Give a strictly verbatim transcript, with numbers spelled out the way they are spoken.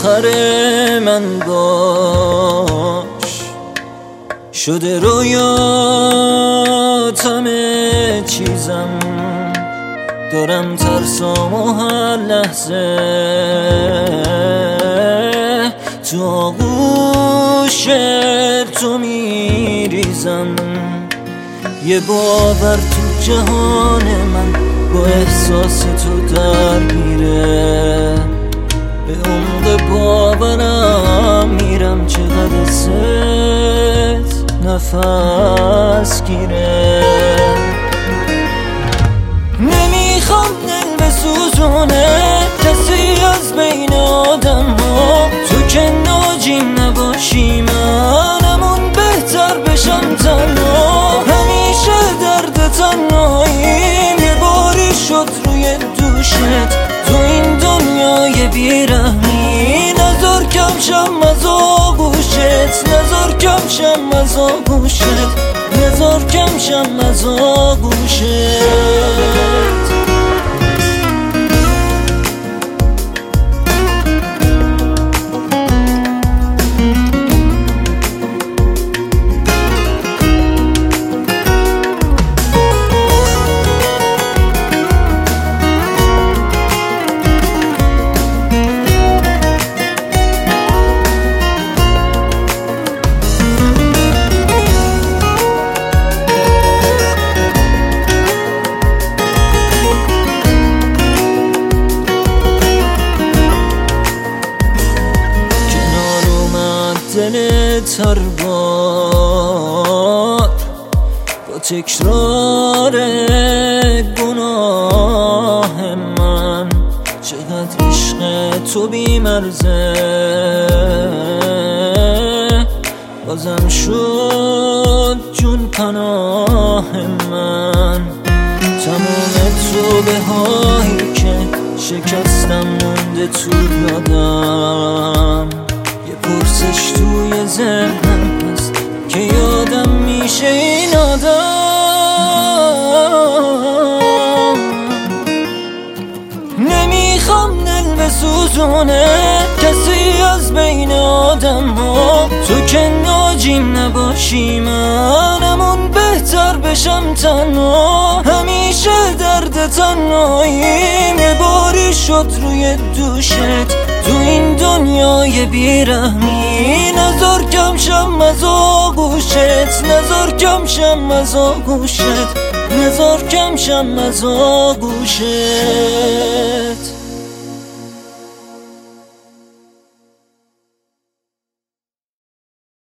آخر من باش، شده رویات همه چیزم، دارم ترسام و هر لحظه تو آغوش تو میریزم. یه باور تو جهان من با احساس تو درگیره، به عمق باورم میرم چقدر ست نفس گیره. نمیخوام دل بسوزونه کسی از بین آدم ها، تو که ناجیم نباشی منمون بهتر بشم تنها. همیشه درد تنهاییم یه باری شد روی دوشت، تو این دنیای بیرحمی نذار کم شم از آغوشت، نذار کم شم از آغوشت، نذار کم شم از آغوشت. دلت هر بار با تکرار گناه من، چقدر عشق تو بی‌مرزه بازم شد جون پناه من. تمام توبه هایی که شکستم مونده تو یادم، پرسش توی ذهنم هست که یادم میشه این آدم. نمیخوام دل بسوزونه کسی از بین آدم ها، تو که ناجیم نباشی منمون بهتر بشم تنها. همیشه درد تنهاییم یه باری شد روی دوشت، تو این دنیای بیرحمی نذار کم شم از آغوشت، نذار کم شم از آغوشت، نذار کم شم از آغوشت.